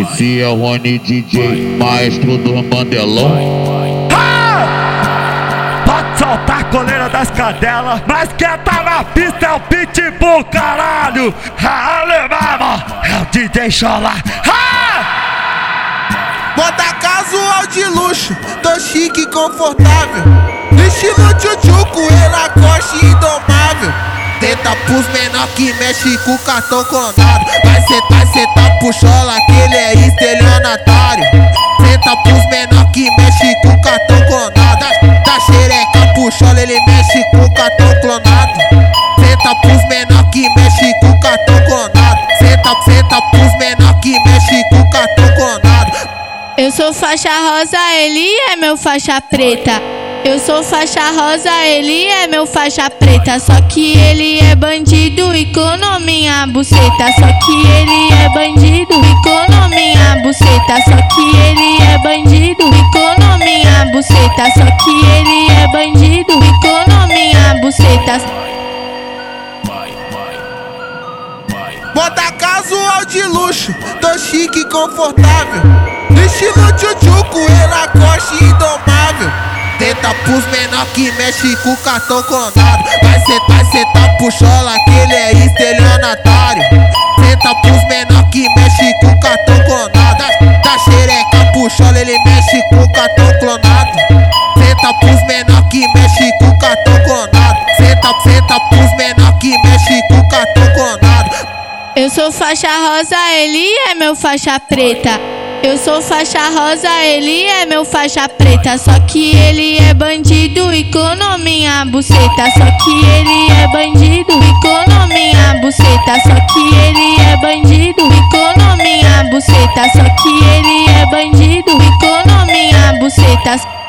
Esse é o Rony DJ, maestro do mandelão. Pode soltar a coleira das cadelas, mas quem tá na pista é o Pitbull, caralho. Alemama, é o DJ Chola. Moda casual de luxo, tô chique e confortável. Estilo tchutchuco, Lacoste indomável. Tenta pros menor que mexe com o cartão clonado. Vai sentar pro Chola que ele é estelionatário. Tenta pros menor que mexe com o cartão clonado. Da xereca pro Chola ele mexe com o cartão clonado. Tenta pros menor que mexe com o cartão clonado. Senta pros menor que mexe com o cartão clonado. Eu sou faixa rosa, ele é meu faixa preta. Eu sou faixa rosa, ele é meu faixa preta. Só que ele é bandido e com minha buceta. Só que ele é bandido e com minha buceta. Só que ele é bandido e com minha buceta. Só que ele é bandido e com minha buceta. Moda casual de luxo, tô chique e confortável. Estilo tchutchuco, Lacoste indomável. Tenta pros menor que mexe com o cartão clonado. Vai sentar pro Chola que ele é estelionatário. Tenta pros menor que mexe com o cartão clonado. Da xereca pro Chola ele mexe com o cartão clonado. Tenta pros menor que mexe com o cartão clonado. Senta pros menor que mexe com o cartão clonado. Eu sou faixa rosa, ele é meu faixa preta. Eu sou faixa rosa, ele é meu faixa preta. Só que ele é bandido e com minha buceta. Só que ele é bandido e com minha buceta. Só que ele é bandido e com minha buceta. Só que ele é bandido e com minha buceta.